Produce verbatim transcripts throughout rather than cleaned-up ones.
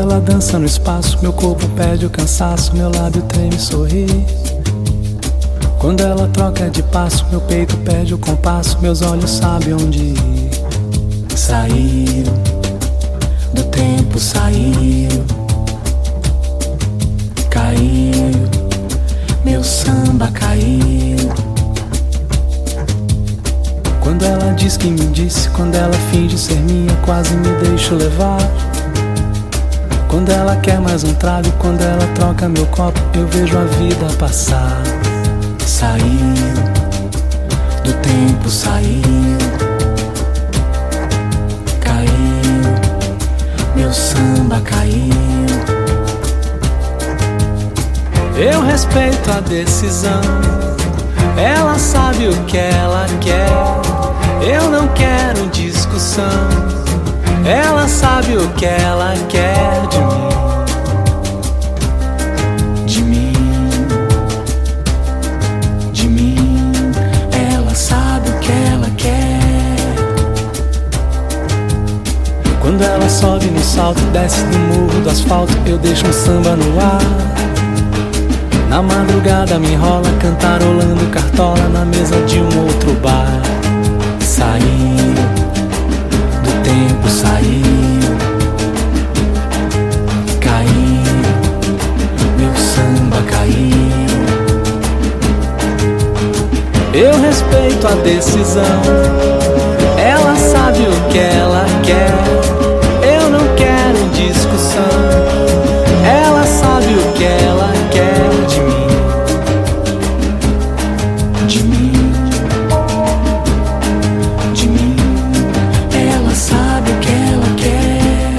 ela dança no espaço, meu corpo perde o cansaço, meu lábio treme e sorri. Quando ela troca de passo, meu peito perde o compasso, meus olhos sabem onde ir. Saiu do tempo, saiu, caiu, meu samba caiu. Quando ela diz que me disse, quando ela finge ser minha, quase me deixo levar. Quando ela quer mais um trago, quando ela troca meu copo, eu vejo a vida passar. Saiu do tempo, saiu, caiu, meu samba caiu. Eu respeito a decisão, ela sabe o que ela quer. Eu não quero discussão, ela sabe o que ela quer de mim. De mim, de mim, ela sabe o que ela quer. Quando ela sobe no salto, desce do morro do asfalto, eu deixo um samba no ar. Na madrugada me enrola, cantarolando cartola na mesa de um outro bar. Saiu do tempo, saiu, caiu, meu samba caiu. Eu respeito a decisão, ela sabe o que ela quer. Eu não quero discussão, ela sabe o que ela quer de mim. De mim, de mim, ela sabe o que ela quer.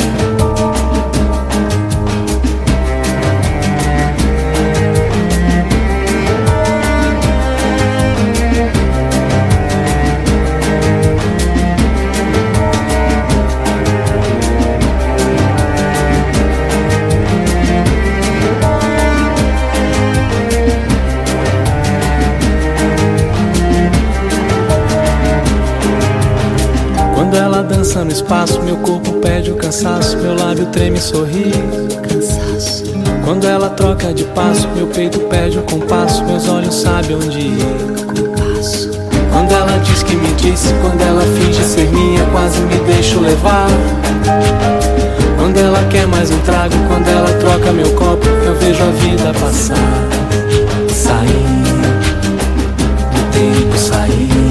Quando ela dança no espaço, meu corpo perde o cansaço, meu lábio treme e sorri. Cansaço. Quando ela troca de passo, meu peito perde o compasso, meus olhos sabem onde ir. Compasso. Quando ela diz que me disse, quando ela finge ser minha, quase me deixo levar. Quando ela quer mais um trago, quando ela troca meu copo, eu vejo a vida passar. Sair do tempo, sair,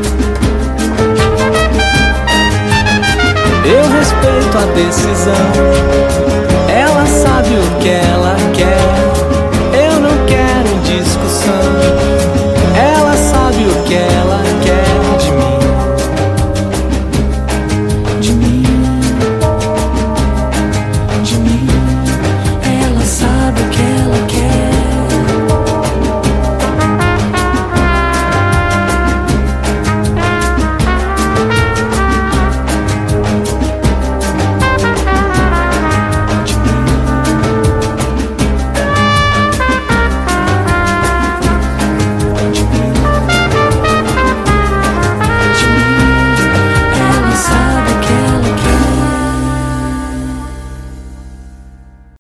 eu respeito a decisão,